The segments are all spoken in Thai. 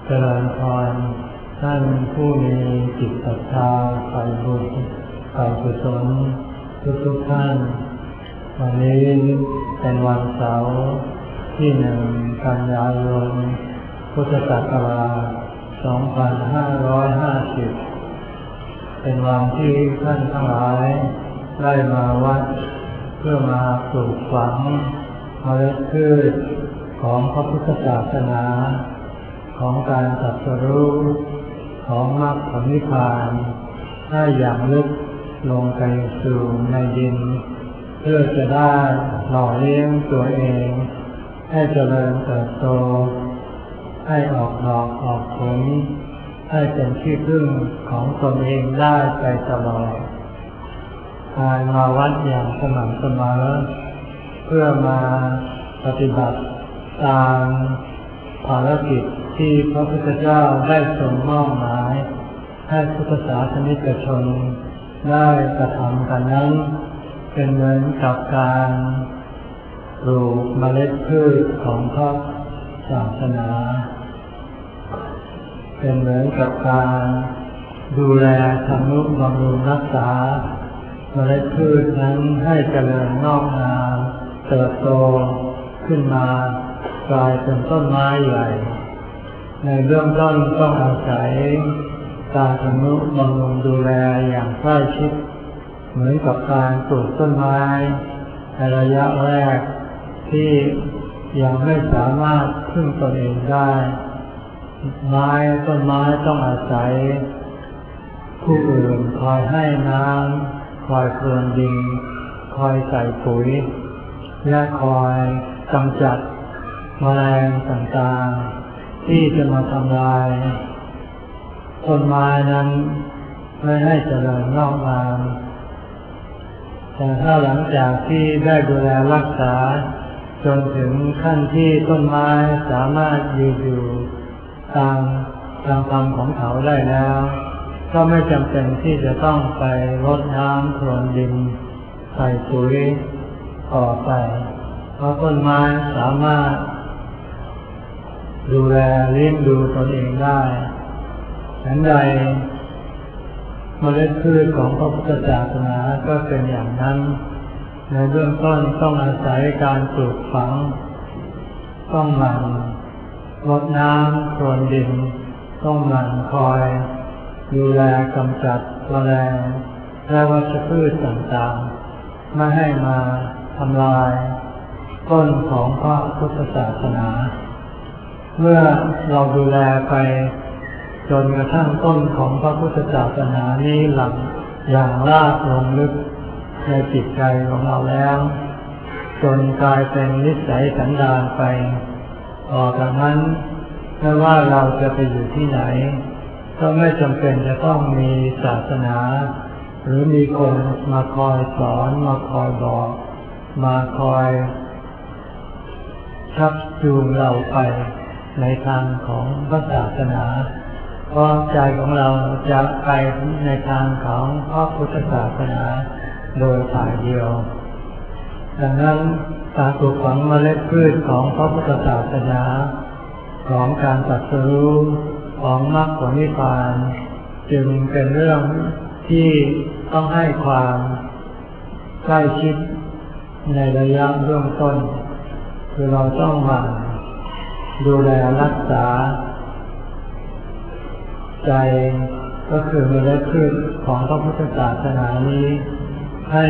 เจริญพรท่านผู้มีจิตศรัทธาใฝ่บุญใฝ่กุศลทุกท่านวันนี้เป็นวันเสาร์ที่1 กันยายนพุทธศักราช 2550 เป็นวันที่ท่านทั้งหลายได้มาวัดเพื่อมาปลูกฝังเมล็ดพืชของพระพุทธศาสนาของการตรัสรู้ของมรรคผลนิพพานให้อย่างลึกลงไปสู่ในดินเพื่อจะได้หล่อเลี้ยงตัวเองให้เจริญเติบโตให้ออกดอกออกผลให้เป็นที่พึ่งของตนเองได้ไปตลอดการมาวัดอย่างสม่ำเสมอเพื่อมาปฏิบัติตามภารกิจที่พระพุทธเจ้าได้ทรงมอบหมายให้พุทธศาสนิกชนได้กระทำกันนั้นเป็นเหมือนกับการปลูกเมล็ดพืชของพระศาสนาเป็นเหมือนกับการดูแลทำนุบำรุงรักษาเมล็ดพืชนั้นให้เจริญงอกงามเติบโตขึ้นมากลายเป็นต้นไม้ใหญ่ในเบื้องต้นต้องอาศัยการทำนุบำรุงดูแลอย่างใกล้ชิดเหมือนกับการปลูกต้นไม้ในระยะแรกที่ยังไม่สามารถพึ่งตนเองได้ต้นไม้ต้องอาศัยผู้อื่นคอยให้น้ำคอยพรวนดินคอยใส่ปุ๋ยและคอยกำจัดแมลงต่างๆที่จะมาทำลายต้นไม้นั้นไม่ให้เจริญงอกงามแต่ถ้าหลังจากที่ได้ดูแลรักษาจนถึงขั้นที่ต้นไม้สามารถยืนอยู่ตามลำพังของเขาได้แล้วก็ไม่จำเป็นที่จะต้องไปรดน้ำพรวนดินใส่ปุ๋ยต่อไปเพราะต้นไม้สามารถดูแลเลี้ยงดูตนเองได้ฉันใดเมล็ดพืชของพระพุทธศาสนาก็เป็นอย่างนั้นในเบื้องต้นต้องอาศัยการปลูกฝังต้องหมั่นรดน้ำพรวนดินต้องหมั่นคอยดูแลกำจัดแมลงและวัชพืชต่างๆไม่ให้มาทำลายต้นของพระพุทธศาสนาเมื่อเราดูแลไปจนกระทั่งต้นของพระพุทธศาสนานี้หลังอย่างรากลงลึกในจิตใจของเราแล้วจนกลายเป็นนิสัยสันดานไปต่อจากนั้นไม่ว่าเราจะไปอยู่ที่ไหนก็ไม่จำเป็นจะต้องมีศาสนาหรือมีคนมาคอยสอนมาคอยบอกมาคอยชักจูงเราไปในทางของพระศาสนาเพราะใจของเราจะไปในทางของพระพุทธศาสนาโดยฝ่ายเดียวดังนั้นการปลูกฝังเมล็ดพืชของพระพุทธศาสนาของการตรัสรู้ของมรรคผลนิพพานจึงเป็นเรื่องที่ต้องให้ความใกล้ชิดในระยะเบื้องต้นคือเราต้องมาดูแลรักษาใจก็คือเมล็ดพืชของพระพุทธศาสนานี้ให้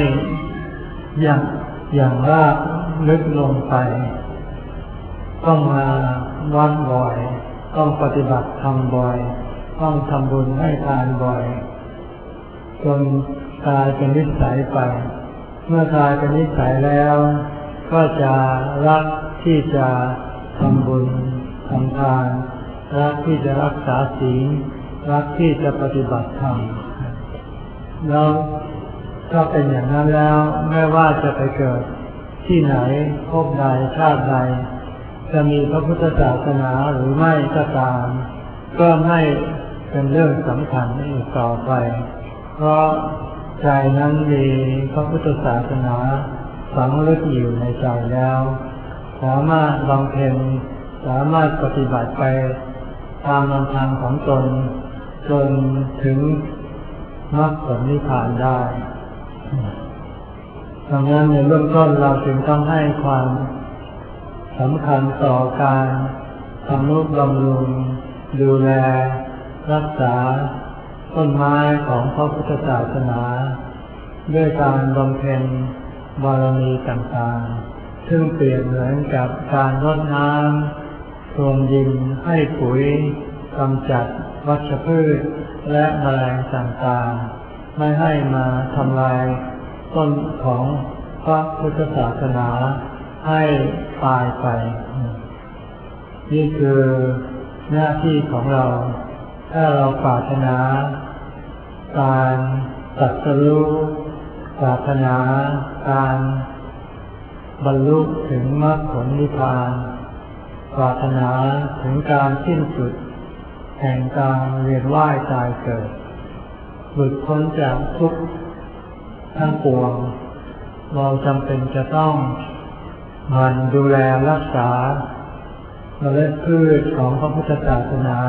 อย่างรากลึกลงไปต้องมาวัดบ่อยต้องปฏิบัติธรรมบ่อยต้องทำบุญให้ทานบ่อยจนกลายเป็นนิสัยไปเมื่อกลายเป็นนิสัยแล้วก็จะรักที่จะทำบุญทำทานรักที่จะรักษาศีลรักที่จะปฏิบัติธรรมแล้วถ้าเป็นอย่างนั้นแล้วไม่ว่าจะไปเกิดที่ไหนภพใดชาติใดจะมีพระพุทธศาสนาหรือไม่ก็ตามก็ไม่เป็นเรื่องสำคัญอีกต่อไปเพราะใจนั้นมีพระพุทธศาสนาฝังลึกอยู่ในใจแล้วสามารถบำเพ็ญสามารถปฏิบัติไปตามลำพังของตนจนถึงมรรคผลนิพพานได้ดังนั้นในเบื้องต้นเราจึงต้องให้ความสำคัญต่อการทำนุบำรุงดูแลรักษาต้นไม้ของพระพุทธศาสนาด้วยการบำเพ็ญบารมีต่างๆซึ่งเปรียบเหมือนกับการรดน้ำพรวนดินให้ปุ๋ยกำจัดวัชพืชและแมลงต่างๆไม่ให้มาทำลายต้นของพระพุทธศาสนาให้ตายไปนี่คือหน้าที่ของเราถ้าเราปรารถนาการตรัสรู้ปรารถนาการบรรลุถึงมรรคผลนิพพานปรารถนาถึงการสิ้นสุดแห่งการเวียนว่ายตายเกิดหลุดพ้นจากทุกข์ทั้งปวงเราจำเป็นจะต้องหมั่นดูแลรักษาเมล็ดพืชของพระพุทธศาสนา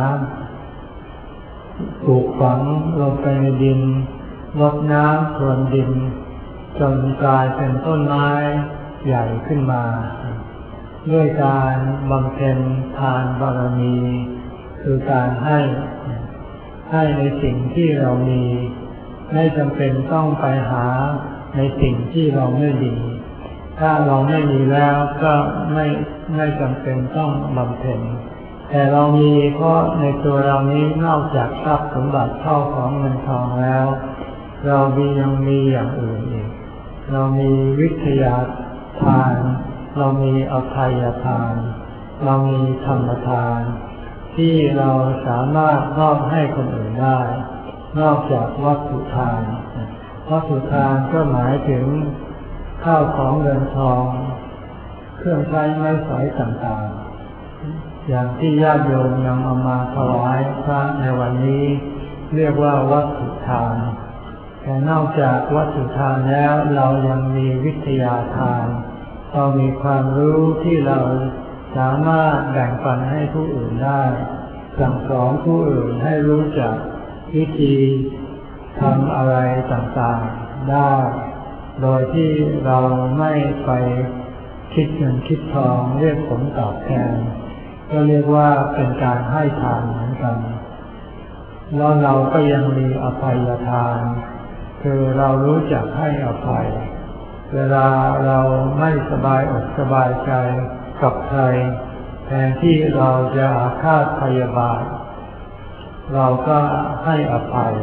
ปลูกฝังลงไปในดินรดน้ำพรวนดินจนกลายเป็นต้นไม้ใหญ่ขึ้นมาด้วยการบำเพ็ญทานบารมีคือการให้ในสิ่งที่เรามีไม่จำเป็นต้องไปหาในสิ่งที่เราไม่มีถ้าเราไม่มีแล้วก็ไม่จำเป็นต้องบำเพ็ญแต่เรามีเพราะในตัวเรานี้นอกจากทรัพย์สมบัติเข้าของเงินทองแล้วเรายังมีอย่างอื่นอีกเรามีวิทยาทานเรามีอภัยทานเรามีธรรมทานที่เราสามารถมอบให้คนอื่นได้นอกจากวัตถุทานวัตถุทานก็หมายถึงข้าวของเงินทองเครื่องใช้ไม้สอยต่างๆอย่างที่ญาติโยมนำเอามาถวายพระในวันนี้เรียกว่าวัตถุทานแต่นอกจากวัตถุทานแล้วเรายังมีวิทยาทานเรามีความรู้ที่เราสามารถแบ่งปันให้ผู้อื่นได้สั่งสอนผู้อื่นให้รู้จักวิธีทำอะไรต่างๆได้โดยที่เราไม่ไปคิดเงินคิดทองเรียกผลตอบแทนก็เรียกว่าเป็นการให้ทานเหมือนกันแล้วเราก็ยังมีอภัยทานคือเรารู้จักให้อภัยเวลาเราไม่สบายอกสบายใจกับใครแทนที่เราจะอาฆาตพยาบาทเราก็ให้อภัย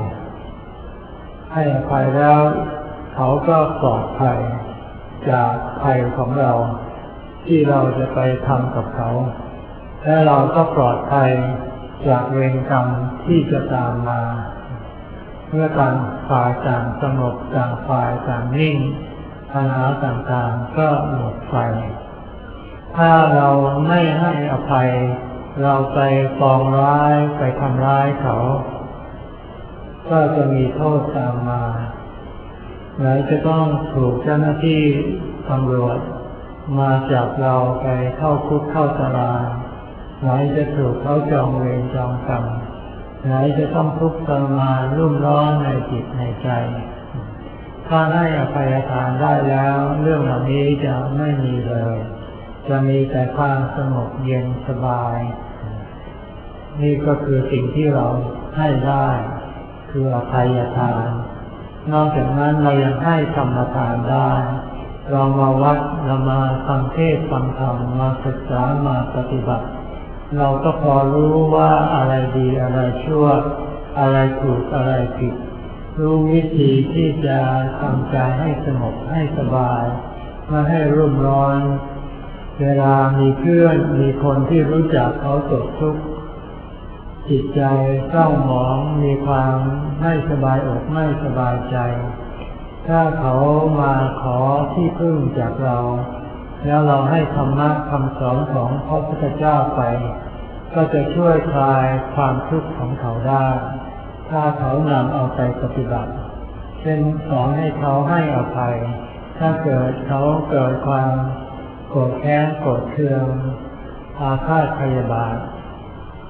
แล้วเขาก็ปลอดภัยจากภัยของเราที่เราจะไปทำกับเขาและเราก็ปลอดภัยจากเวรกรรมที่จะตามมาเมื่อต่างฝ่ายต่างสงบต่างฝ่ายต่างนิ่งปัญหาต่างๆก็หมดไปถ้าเราไม่ให้อภัยเราไปปองร้ายไปทำร้ายเขาก็จะมีโทษตามมาไหนจะต้องถูกเจ้าหน้าที่ตำรวจมาจับเราไปเข้าคุกเข้าตารางไหนจะถูกเขาจองเวรจองกรรมไหนจะต้องทุกข์ทรมานรุ่มร้อนในจิตในใจถ้าให้อภัยทานได้แล้วเรื่องเหล่านี้จะไม่มีเลยจะมีแต่ความสงบเย็นสบายนี่ก็คือสิ่งที่เราให้ได้คืออภัยทานนอกจากนั้นเรายังให้ธรรมทานได้เรามาวัดเรามาฟังเทศน์ฟังธรรมมาศึกษามาปฏิบัติเราก็พอรู้ว่าอะไรดีอะไรชั่วอะไรถูกอะไรผิดรู้วิธีที่จะทำใจให้สงบให้สบายไม่ให้รุ่มร้อนเวลามีเพื่อนมีคนที่รู้จักเขาตกทุกข์จิตใจเศร้าหมองมีความไม่สบายอกไม่สบายใจถ้าเขามาขอที่พึ่งจากเราแล้วเราให้ธรรมะคำสอนของพระพุทธเจ้าไปก็จะช่วยคลายความทุกข์ของเขาได้ถ้าเขานำเอาไปปฏิบัติเช่นสอนให้เขาให้อภัยถ้าเขาเกิดความโกรธแค้นโกรธเคืองอาฆาตพยาบาท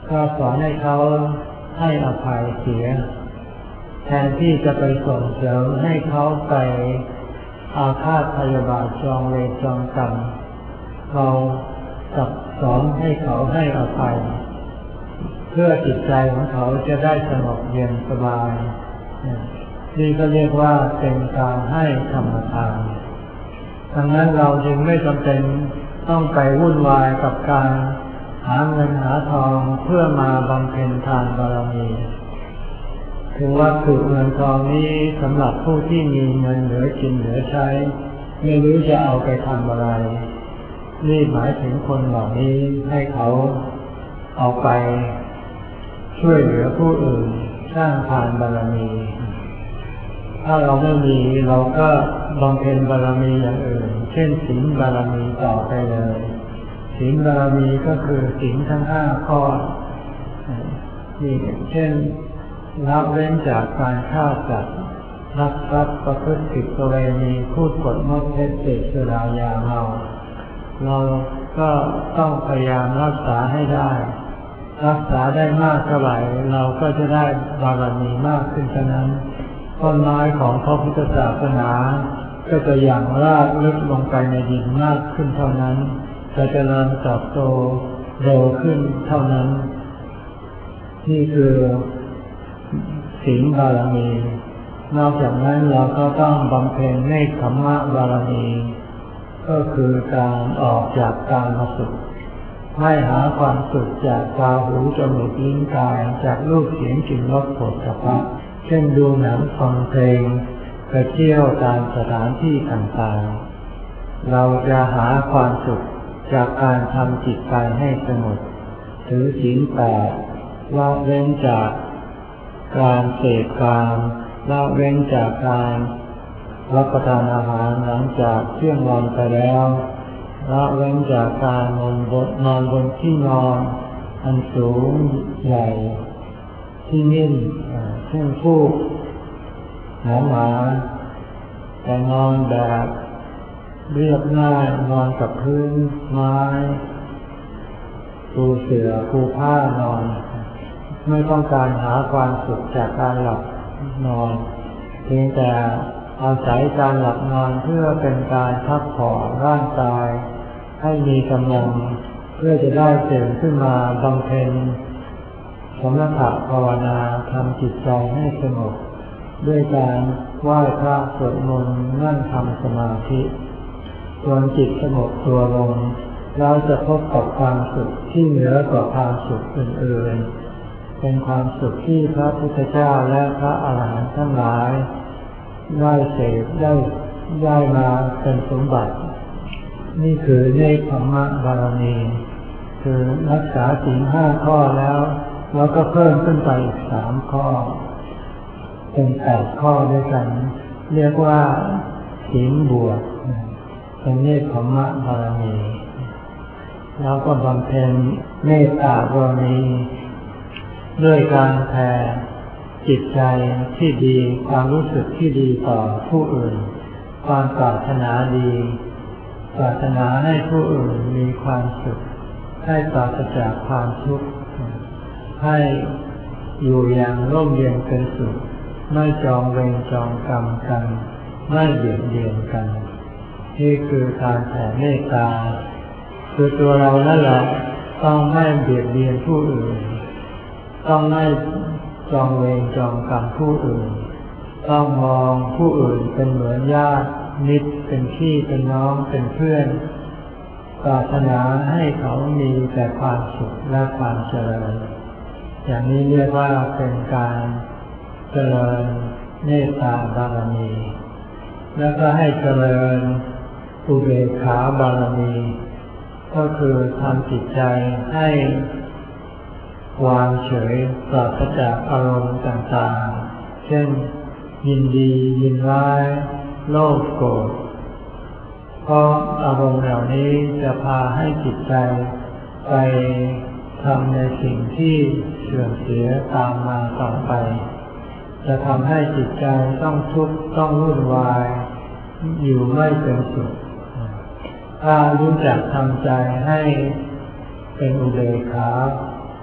ก็สอนให้เขาให้อภัยเสียแทนที่จะไปส่งเสริมให้เขาไปอาฆาตพยาบาทจองเวรจองกรรมเรากลับสอนให้เขาให้อภัยเพื่อจิตใจของเขาจะได้สงบเย็นสบายนี่ก็เรียกว่าเป็นการให้ธรรมทานดังนั้นเราจึงไม่จำเป็นต้องไปวุ่นวายกับการหาเงินหาทองเพื่อมาบำเพ็ญทานบารมีถึงว่าคือเงินทองนี้สำหรับผู้ที่มีเงินเหลือกินเหลือใช้ไม่รู้จะเอาไปทำอะไรนี่หมายถึงคนเหล่านี้ให้เขาเอาไปช่วยเหลือผู้อื่นสร้างทานบารมีถ้าเราไม่มีเราก็บำเพ็ญบารมีอย่างอื่นเช่นศีลบารมีต่อไปเลยศีลบารมีก็คือศีลทั้ง5 ข้อนี่เช่นละเว้นจากการฆ่าสัตว์ลักทรัพย์ประพฤติผิดประเวณีพูดปดมดเท็จเสพสุรายาเมาเราก็ต้องพยายามรักษาให้ได้รักษาได้มากเท่าไหร่เราก็จะได้บารมีมากขึ้นเท่านั้นต้นไม้ของพระพุทธศาสนาก็จะอย่างรากลึกลงไปในดินมากขึ้นเท่านั้นจะเจริญเติบโตเร็วขึ้นเท่านั้นนี่คือศีลบารมีนอกจากนั้นเราก็ต้องบำเพ็ญเนกขัมมะบารมีก็คือการออกจากกามสุขไม่หาความสุขจากตาหูจมูกลิ้นกายจากรูปเสียงกลิ่นรสโผฏฐัพพะเช่นดูหนังฟังเพลงไปเที่ยวตามสถานที่ต่างๆเราจะหาความสุขจากการทำจิตใจให้สงบถือศีล 8ละเว้นจากการเสพกามละเว้นจากการรับประทานอาหารหลังจากเที่ยงวันไปแล้วละเว้นจากการนอนบนที่นอนอันสูงใหญ่ที่นิ่มเช่นฟูกหนาแต่นอนแบบเรียบง่ายนอนกับพื้นไม้ปูเสื่อปูผ้านอนไม่ต้องการหาความสุขจากการหลับนอนเพียงแต่อาศัยการหลับนอนเพื่อเป็นการพักผ่อนร่างกายให้มีกำลังเพื่อจะได้ตื่นขึ้นมาบำเพ็ญสมถะภาวนาทำจิตใจให้สงบด้วยการไหว้พระสวดมนต์นั่งทำสมาธิจนจิตสงบตัวลงเราจะพบกับความสุขที่เหนือกว่าความสุขอื่นๆเป็นความสุขที่พระพุทธเจ้าและพระอรหันต์ทั้งหลายได้เสพได้มาเป็นสมบัตินี่คือเนกขัมมะบารมีคือรักษาศีล 5 ข้อแล้วก็เพิ่มขึ้นไปอีก3 ข้อเป็น8 ข้อด้วยกันเรียกว่าศีลบวกเป็นเนกขัมมะบารมีแล้วก็บำเพ็ญเมตตาบารมีด้วยการแผ่จิตใจที่ดีความรู้สึกที่ดีต่อผู้อื่นความปรารถนาดีปรารถนาให้ผู้อื่นมีความสุขให้ปราศจากความทุกข์ให้อยู่อย่างร่มเย็นเป็นสุขไม่จองเวรจองกรรมกันไม่เบียดเบียนกันนี่คือการแผ่เมตตาคือตัวเรานั่นแหละต้องไม่เบียดเบียนผู้อื่นต้องไม่จองเวรจองกรรมผู้อื่นต้องมองผู้อื่นเป็นเหมือนญาติมิตรเป็นพี่เป็นน้องเป็นเพื่อนปรารถนาให้เขามีแต่ความสุขและความเจริญอย่างนี้เรียกว่าเป็นการเจริญเมตตาบารมีแล้วก็ให้เจริญอุเบกขาบารมีก็คือทำจิตใจให้วางเฉยปราศจากอารมณ์ต่างๆเช่นยินดียินร้ายโลภโกรธเพราะอารมณ์เหล่านี้จะพาให้จิตใจไปทำในสิ่งที่เสื่อมเสียตามมาต่อไปจะทำให้จิตใจต้องทุกข์ต้องวุ่นวายอยู่ไม่เป็นสุขถ้ารู้จักทำใจให้เป็นอุเบกขา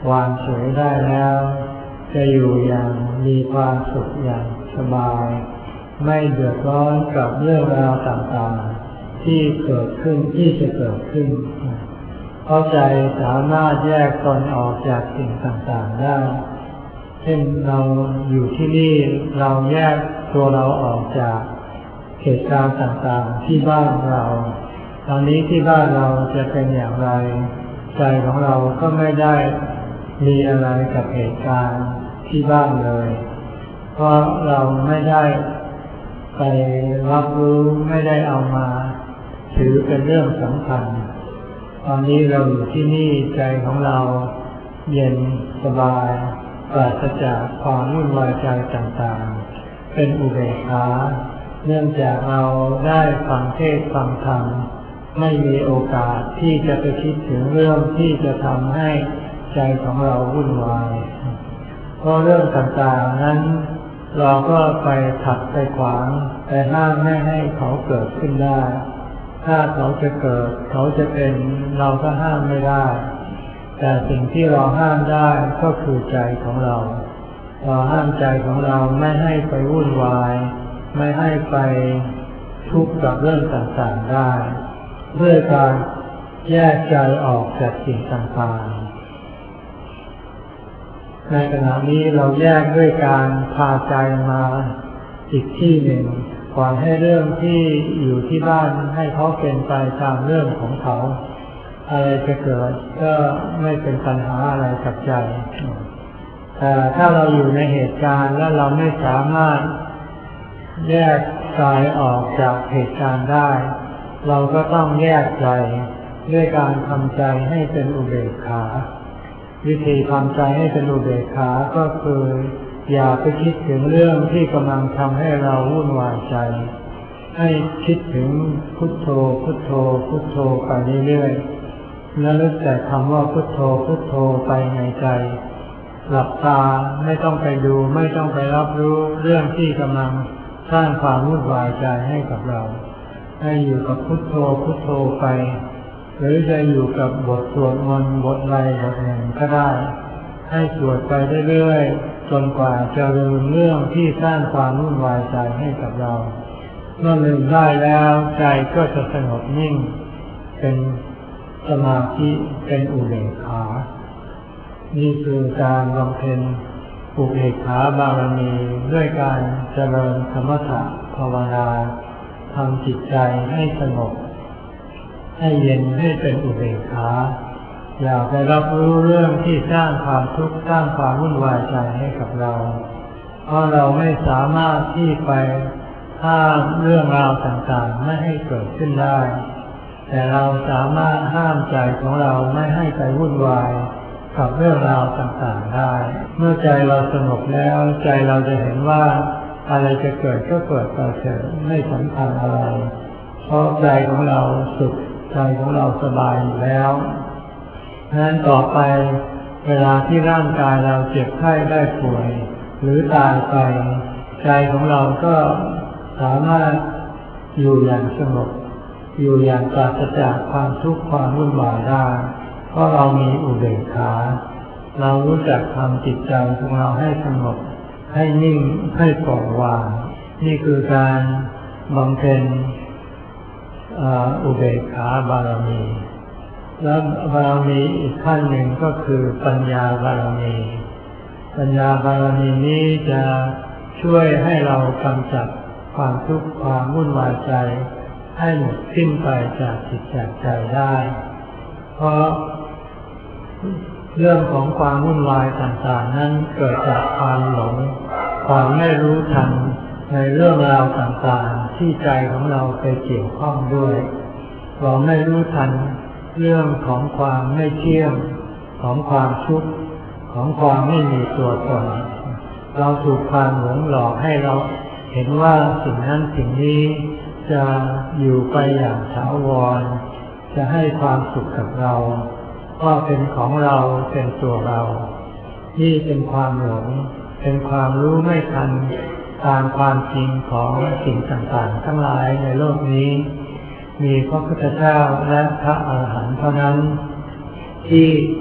วางเฉยได้แล้วจะอยู่อย่างมีความสุขอย่างสบายไม่เดือดร้อนกับเรื่องราวต่างๆที่เกิดขึ้นที่จะเกิดขึ้นเพราะใจสามารถแยกตนออกจากสิ่งต่างๆได้เช่นเราอยู่ที่นี่เราแยกตัวเราออกจากเหตุการณ์ต่างๆที่บ้านเราตอนนี้ที่บ้านเราจะเป็นอย่างไรใจของเราก็ไม่ได้มีอะไรกับเหตุการณ์ที่บ้านเลยเพราะเราไม่ได้ไปรับรู้ไม่ได้เอามาถือเป็นเรื่องสำคัญตอนนี้เราอยู่ที่นี่ใจของเราเย็นสบายปราศจากความวุ่นวายใจต่างๆเป็นอุเบกขาเนื่องจากเราได้ฟังเทศน์ฟังธรรมไม่มีโอกาสที่จะไปคิดถึงเรื่องที่จะทำให้ใจของเราวุ่นวายเพราะเรื่องต่างๆนั้นเราก็ไปขัดไปขวางไปห้ามไม่ให้เขาเกิดขึ้นได้ถ้าเขาจะเกิดเขาจะเป็นเราก็ห้ามไม่ได้แต่สิ่งที่เราห้ามได้ก็คือใจของเราห้ามใจของเราไม่ให้ไปวุ่นวายไม่ให้ไปทุกข์กับเรื่องต่างๆได้ด้วยการแยกใจออกจากสิ่งต่างๆในขณะนี้เราแยกด้วยการพาใจมาอีกที่หนึ่งปล่อยให้เรื่องที่อยู่ที่บ้านให้เขาเป็นไปตามเรื่องของเขาอะไรจะเกิดก็ไม่เป็นปัญหาอะไรกับใจแต่ถ้าเราอยู่ในเหตุการณ์และเราไม่สามารถแยกใจออกจากเหตุการณ์ได้เราก็ต้องแยกใจด้วยการทำใจให้เป็นอุเบกขาวิธีทำใจให้เป็นอุเบกขาก็คืออย่าไปคิดถึงเรื่องที่กำลังทำให้เราวุ่นวายใจให้คิดถึงพุทโธพุทโธพุทโธไปเรื่อยๆแล้วนึกแต่คำว่าพุทโธพุทโธไปในใจหลับตาไม่ต้องไปดูไม่ต้องไปรับรู้เรื่องที่กำลังสร้างความวุ่นวายใจให้กับเราให้อยู่กับพุทโธพุทโธไปหรือจะอยู่กับบทสวดมนต์บทใดบทหนึ่งก็ได้ให้สวดไปเรื่อยๆจนกว่าจะลืมเรื่องที่สร้างความวุ่นวายใจให้กับเราเมื่อลืมได้แล้วใจก็จะสงบนิ่งเป็นสมาธิเป็นอุเบกขานี่คือการบำเพ็ญอุเบกขาบารมีด้วยการเจริญสมถะภาวนาทำจิตใจให้สงบให้เย็นให้เป็นอุเบกขาอย่าไปรับรู้เรื่องที่สร้างความทุกข์สร้างความวุ่นวายใจให้กับเราเพราะเราไม่สามารถที่ไปห้ามเรื่องราวต่างๆไม่ให้เกิดขึ้นได้แต่เราสามารถห้ามใจของเราไม่ให้ไปวุ่นวายกับเรื่องราวต่างๆได้เมื่อใจเราสงบแล้วใจเราจะเห็นว่าอะไรจะเกิดก็เกิดไปเถอะไม่สำคัญอะไรเพราะใจของเราสุขใจของเราสบายอยู่แล้วฉะนั้นต่อไปเวลาที่ร่างกายเราเจ็บไข้ได้ป่วยหรือตายไปใจของเราก็สามารถอยู่อย่างสงบอยู่อย่างปราศจากความทุกข์ความวุ่นวายได้เพราะเรามีอุเบกขาเรารู้จักทำจิตใจของเราให้สงบให้นิ่งให้ปล่อยวางนี่คือการบำเพ็ญอุเบกขาบารมีและบารมีอีกขั้นหนึ่งก็คือปัญญาบารมีปัญญาบารมีนี้จะช่วยให้เรากำจัดความทุกข์ความวุ่นวายใจให้หมดสิ้นไปจากจิตจากใจได้เพราะเรื่องของความวุ่นวายต่างๆนั้นเกิดจากความหลงความไม่รู้ทันในเรื่องราวต่างๆที่ใจของเราไปเกี่ยวข้องด้วยเราไม่รู้ทันเรื่องของความไม่เที่ยงของความทุกข์ของความไม่มีตัวตนเราถูกความหลงหลอกให้เราเห็นว่าสิ่งนั้นสิ่งนี้จะอยู่ไปอย่างถาวรจะให้ความสุขกับเราว่าเป็นของเราเป็นตัวเรานี่เป็นความหลงเป็นความรู้ไม่ทันตามความจริงของสิ่งต่างๆทั้งหลายในโลกนี้มีพระพุทธเจ้าและพระอรหันต์เท่านั้นที่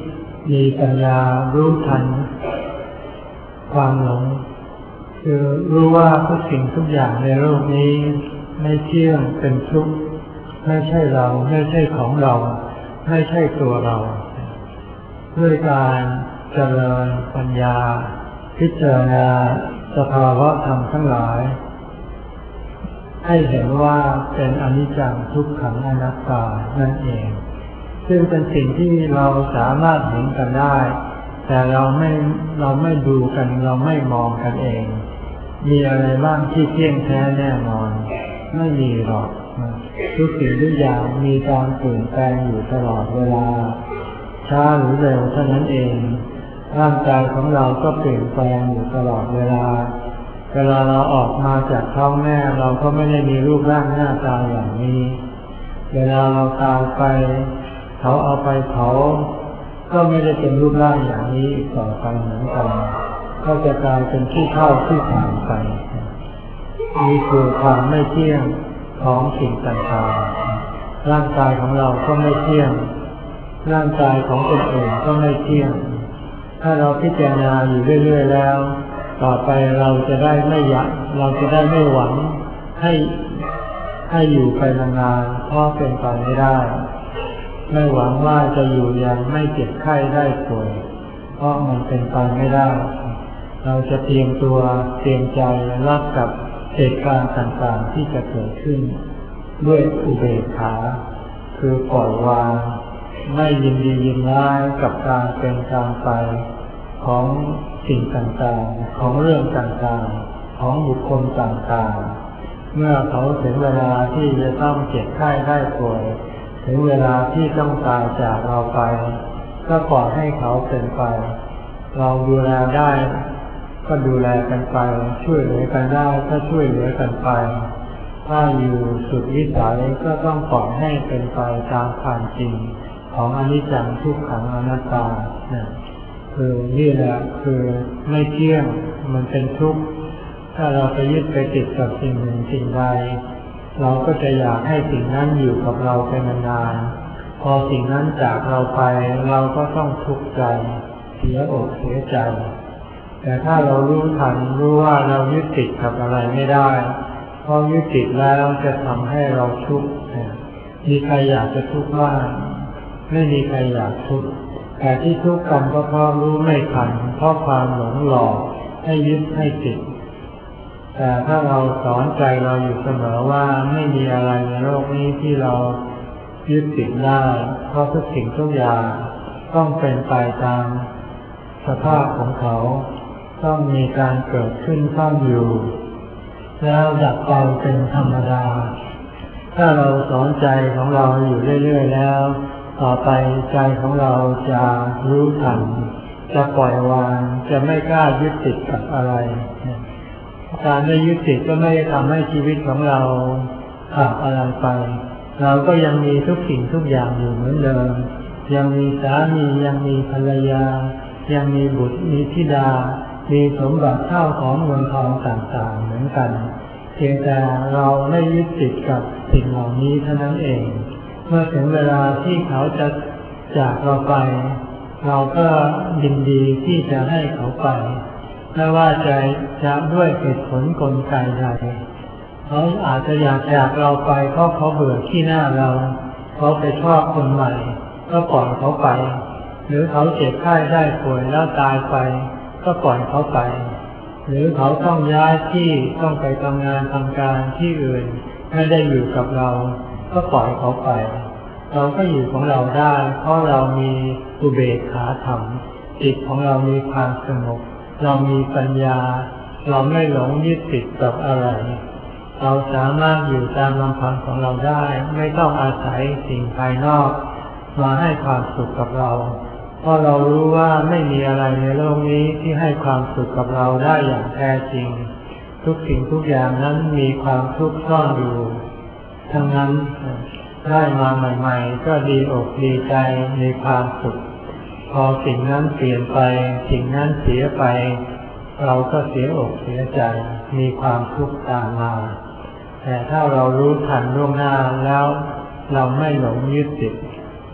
มีปัญญารู้ทันความหลงคือรู้ว่าทุกสิ่งทุกอย่างในโลกนี้ไม่เที่ยงเป็นทุกข์ไม่ใช่เราไม่ใช่ของเราไม่ใช่ตัวเราด้วยการเจริญปัญญาพิจารณาสภาวะธรรมทั้งหลายให้เห็นว่าเป็นอนิจจังทุกขังอนัตตานั่นเองซึ่งเป็นสิ่งที่เราสามารถเห็นกันได้แต่เราไม่ดูกันเราไม่มองกันเองมีอะไรบ้างที่เที่ยงแท้แน่นอนไม่มีหรอกทุกสิ่งทุกอย่างมีการเปลี่ยนแปลงอยู่ตลอดเวลาช้าหรือเร็วเท่านั้นเองร่างกายของเราก็เปลี่ยนแปลงอยู่ตลอดเวลาเราออกมาจากท้องแม่เราก็ไม่ได้มีรูปร่างหน้าตาอย่างนี้เวลาเราตายไปเขาเอาไปเผาก็ไม่ได้เป็นรูปร่างอย่างนี้ต่อไปเหมือนกันก็จะกลายเป็นขี้เถ้าขี้ถ่านไปนี่คือความไม่เที่ยงของสิ่งต่างๆร่างกายของเราก็ไม่เที่ยงร่างกายของคนอื่นก็ไม่เที่ยงถ้าเราพิจารณาอยู่เรื่อยๆแล้วต่อไปเราจะได้ไม่หวังให้อยู่ไปนานๆเพราะเป็นไปไม่ได้ไม่หวังว่าจะอยู่อย่างไม่เจ็บไข้ได้ป่วยเพราะมันเป็นไปไม่ได้เราจะเตรียมตัวเตรียมใจรับกับเหตุการณ์ต่างๆที่จะเกิดขึ้นด้วยอุเบกขาคือปล่อยวางไม่ยินดียินร้ายกับการเป็นการไปของสิ่งต่างๆของเรื่องต่างๆของบุคคลต่างๆเมื่อเขาถึงเวลาที่จะต้องเจ็บไข้ได้ป่วยถึงเวลาที่ต้องตายจากเราไปก็ปล่อยให้เขาเป็นไปเราดูแลได้ก็ดูแลกันไปช่วยเหลือกันได้ก็ช่วยเหลือกันไปถ้าอยู่สุดวิสัยก็ต้องปล่อยให้เป็นไปตามความจริงของอนิจจังทุกขังอนัตตาคือนี่แหละคือไม่เที่ยงมันเป็นทุกข์ถ้าเราไปยึดไปติดกับสิ่งหนึ่งสิ่งใดเราก็จะอยากให้สิ่งนั้นอยู่กับเราไปนานๆพอสิ่งนั้นจากเราไปเราก็ต้องทุกข์ใจเสียอกเสียใจแต่ถ้าเรารู้ทันรู้ว่าเรายึดติดกับอะไรไม่ได้พอยึดติดแล้วจะทำให้เราทุกข์มีใครอยากจะทุกข์บ้างไม่มีใครอยากทุกข์แต่ที่ทุกข์กันก็เพราะรู้ไม่ทันเพราะความหลงหลอกให้ยึดให้ติดแต่ถ้าเราสอนใจเราอยู่เสมอว่าไม่มีอะไรในโลกนี้ที่เรายึดติดได้เพราะทุกสิ่งทุกอย่างต้องเป็นไปตามสภาพของเขาต้องมีการเกิดขึ้นตั้งอยู่แล้วดับไปเป็นธรรมดาถ้าเราสอนใจของเราอยู่เรื่อยๆแล้วต่อไปใจของเราจะรู้ทันจะปล่อยวางจะไม่กล้ายึดติดกับอะไรการไม่ยึดติดก็ไม่ทำให้ชีวิตของเราขาดอะไรไปเราก็ยังมีทุกสิ่งทุกอย่างอยู่เหมือนเดิมยังมีสามียังมีภรรยายังมีบุตรมีธิดามีสมบัติข้าวของเงินทองต่างๆเหมือนกันเพียงแต่เราไม่ยึดติดกับสิ่งเหล่านี้เท่านั้นเองเมื่อถึงเวลาที่เขาจะจากเราไปเราก็ยินดีที่จะให้เขาไปไม่ว่าจะด้วยเหตุผลกลไกใดเขาอาจจะอยากจากเราไปเพราะเขาเบื่อขี้หน้าเราเขาไปชอบคนใหม่ก็ปล่อยเขาไปหรือเขาเจ็บไข้ได้ป่วยแล้วตายไปก็ปล่อยเขาไปหรือเขาต้องย้ายที่ต้องไปทำงานทำการที่อื่นไม่ได้อยู่กับเราก็ปล่อยเขาไปเราก็อยู่ของเราได้เพราะเรามีอุเบกขาธรรมจิตของเรามีความสงบเรามีปัญญาเราไม่หลงยึดติดกับอะไรเราสามารถอยู่ตามลำพังของเราได้ไม่ต้องอาศัยสิ่งภายนอกมาให้ความสุขกับเราเพราะเรารู้ว่าไม่มีอะไรในโลกนี้ที่ให้ความสุขกับเราได้อย่างแท้จริงทุกสิ่งทุกอย่างนั้นมีความทุกข์ซ่อนอยู่ทั้งนั้นได้มาใหม่ๆก็ดีอกดีใจมีความสุขพอสิ่งนั้นเปลี่ยนไปสิ่งนั้นเสียไปเราก็เสียอกเสียใจมีความทุกข์ตามมาแต่ถ้าเรารู้ทันล่วงหน้าแล้วเราไม่หลงยึดติด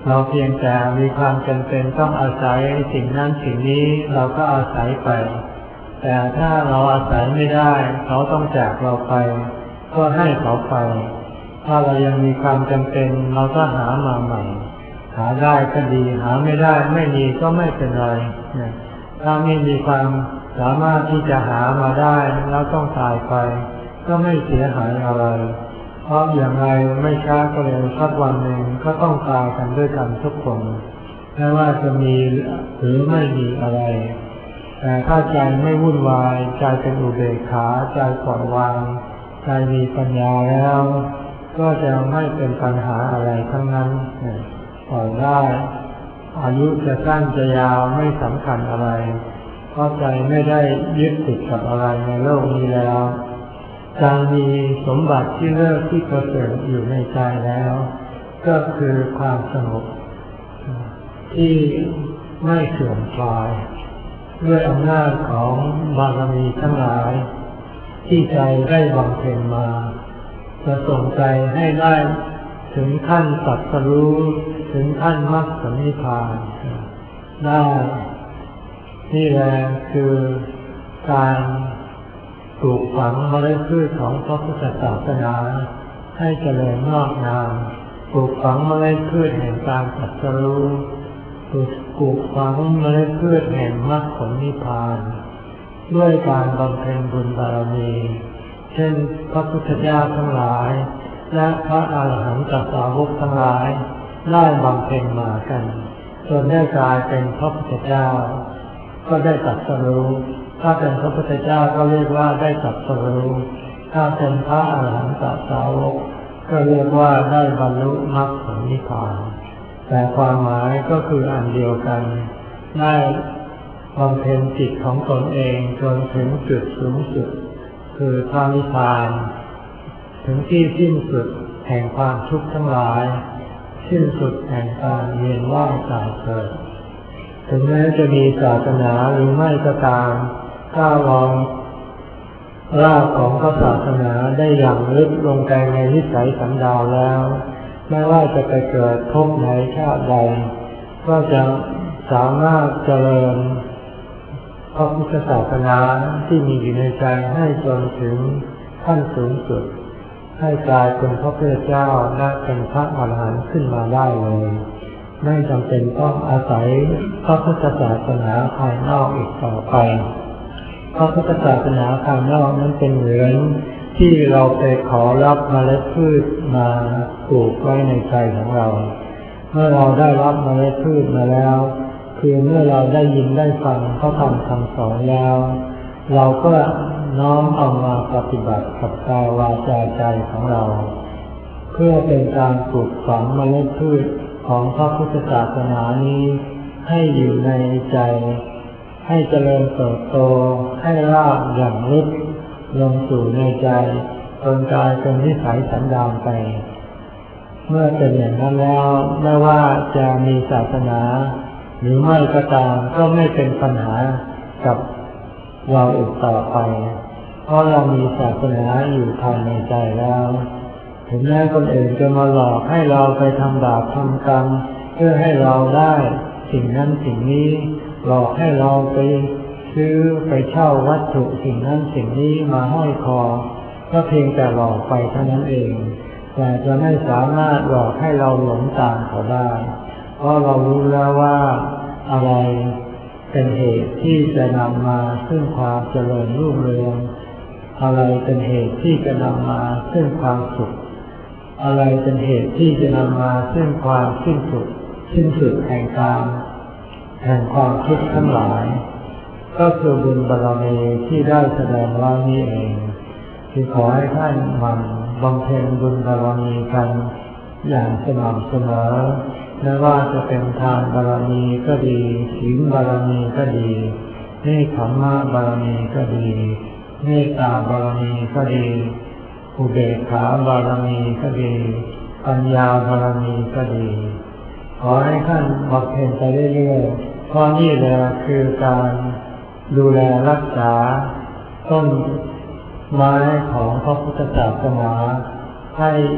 เราเพียงแต่มีความจำเป็นต้องอาศัยสิ่งนั้นสิ่งนี้เราก็อาศัยไปแต่ถ้าเราอาศัยไม่ได้เขาต้องจากเราไปก็ให้เขาไปถ้าเรายังมีความจำเป็นเราก็หามาใหม่หาได้ก็ดีหาไม่ได้ไม่มีก็ไม่เป็นไรถ้าไม่มีความสามารถที่จะหามาได้แล้วต้องตายไปก็ไม่เสียหายอะไรเพราะอย่างไรไม่ช้าก็เร็วสักวันหนึ่งก็ต้องตายกันด้วยกันทุกคนไม่ว่าจะมีหรือไม่มีอะไรแต่ถ้าใจไม่วุ่นวายใจเป็นอุเบกขาใจปล่อยวางใจมีปัญญาแล้วก็จะไม่เป็นปัญหาอะไรทั้งนั้นปล่อยได้อายุจะสั้นจะยาวไม่สำคัญอะไรเพราะใจไม่ได้ยึดติดกับอะไรในโลกนี้แล้วการมีสมบัติที่เลิศที่ประเสริฐอยู่ในใจแล้วก็คือความสงบที่ไม่เสื่อมคลายด้วยอำนาจของบารมีทั้งหลายที่ใจได้บำเพ็ญมาจะส่งใจให้ได้ถึงขั้นตรัสรู้ถึงขั้นมรรคผลนิพพานได้นี่แหละคือการปลูกฝังเมล็ดพืชของพระพุทธศาสนาให้เจริญงอกงามปลูกฝังเมล็ดพืชแห่งการตรัสรู้ปลูกฝังเมล็ดพืชแห่งมรรคผลนิพพานด้วยการบำเพ็ญบุญบารมีเช่นพระพุทธเจ้าทั้งหลายและพระอาหารหันตสาวกทั้งหลายได้บำเพ็ญมากันจนได้กลายเป็นพระพุทธเจ้าก็ได้ตรัสรู้ถ้าเป็นพระพุทธเจ้าก็เรียกว่าได้ตรัสรู้ถ้าเป็นพระอาหารหันตสาวกก็เรียกว่าได้บรรลุมรรคผลนิพพานแต่ความหมายก็คืออันเดียวกันได้บำเพ็ญจิตของตนเองจนถึงจุดสูงสุดคือพระนิพพานถึงที่สิ้นสุดแห่งความทุกข์ทั้งหลายสิ้นสุดแห่งการเวียนว่ายตายเกิดถึงแม้จะมีศาสนาหรือไม่ก็ตามถ้าลองรากของพระศาสนาได้อย่างลึกลงไปในนิสัยสันดานแล้วไม่ว่าจะไปเกิดภพไหนชาติใดก็จะสามารถเจริญพระพุทธศาสนาที่มีอยู่ในใจให้จนถึงขั้นสูงสุดให้กลายเป็นพระพุทธเจ้าและเป็นพระอรหันต์ขึ้นมาได้เลยไม่จำเป็นต้องอาศัยพระพุทธศาสนาภายนอกอีกต่อไปพระพุทธศาสนาภายนอกนั้นเป็นเหมือนที่เราไปขอรับเมล็ดพืชมาปลูกไว้ในใจของเราเมื่อเราได้รับเมล็ดพืชมาแล้วคือเมื่อเราได้ยินได้ฟังเขาทำคำสอนแล้วเราก็น้อมเอามาปฏิบัติกับกายวาจาใจของเราเพื่อเป็นการปลูกฝังเมล็ดพืชของพระพุทธศาสนานี้ให้อยู่ในใจให้เจริญเติบโตให้รากอย่างลึกลงสู่ในใจจนกลายเป็นนิสัยสันดานไปเมื่อเป็นอย่างนั้นแล้วไม่ว่าจะมีศาสนาหรือไม่ก็ตามก็ไม่เป็นปัญหากับเราอีกต่อไปเพราะเรามีศาสนาอยู่ภายในใจแล้วถึงแม้คนอื่นจะมาหลอกให้เราไปทำบาปทำกรรมเพื่อให้เราได้สิ่งนั้นสิ่งนี้หลอกให้เราไปซื้อไปเช่าวัตถุสิ่งนั้นสิ่งนี้มาห้อยคอก็เพียงแต่หลอกไปเท่านั้นเองแต่จะไม่สามารถหลอกให้เราหลงตามเขาได้เพราะเรารู้แล้วว่าอะไรเป็นเหตุที่จะนำมาซึ่งความเจริญรุ่งเรืองอะไรเป็นเหตุที่จะนำมาซึ่งความสุขอะไรเป็นเหตุที่จะนำมาซึ่งความสิ้นสุดแห่งความทุกข์ทั้งหลายก็คือบุญบารมีที่ได้แสดงไว้นี้เองที่ขอให้ท่านมันบำเพ็ญบุญบารมีกันอย่างสม่ำเสมอไม่ว่าจะเป็นทานบารมีก็ดีศีลบารมีก็ดีเนคขมมะบารมีก็ดีเมตตาบารมีก็ดีอุเบกขาบารมีก็ดีปัญญาบารมีก็ดีขอให้ท่านบำเพ็ญไปเรื่อยๆเพราะนี่แหละคือการดูแลรักษาต้นไม้ของพระพุทธศาสนาให้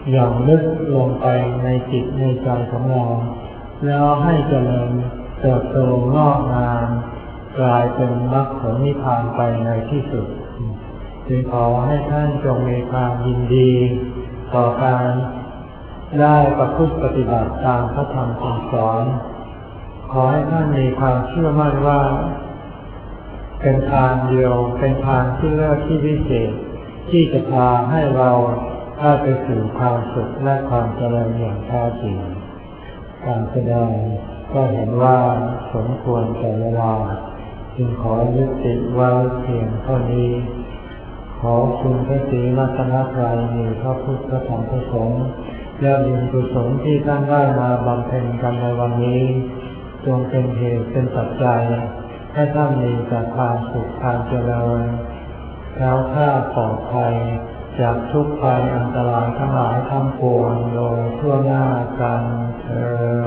อย่างลึกลงไปในจิตในใจของเราแล้วให้เจริญเติบโตงอกงามกลายเป็นมรรคผลนิพพานไปในที่สุดจึงขอให้ท่านจงมีความยินดีต่อการได้ประพฤติปฏิบัติตามพระธรรมคำสอนขอให้ท่านมีความเชื่อมั่นว่าเป็นทางเดียวเป็นทางที่เลิศที่วิเศษที่จะพาให้เราได้ไปสู่ความสุขและความเจริญอย่างแท้จริงการแสดงก็เห็นว่าสมควรแก่เวลาจึงขอยุติไว้เพียงเท่านี้ขอคุณพระศรีรัตนตรัยมีพระพุทธพระธรรมพระสงฆ์และบุญกุศลที่ท่านได้มาบำเพ็ญกันในวันนี้จงเป็นเหตุเป็นปัจจัยให้ท่านมีแต่ความสุขความเจริญแคล้วคลาดปลอดภัยจากทุกภัยอันตรายทั้งหลายทั้งปวงโดยทั่วหน้ากันเถิด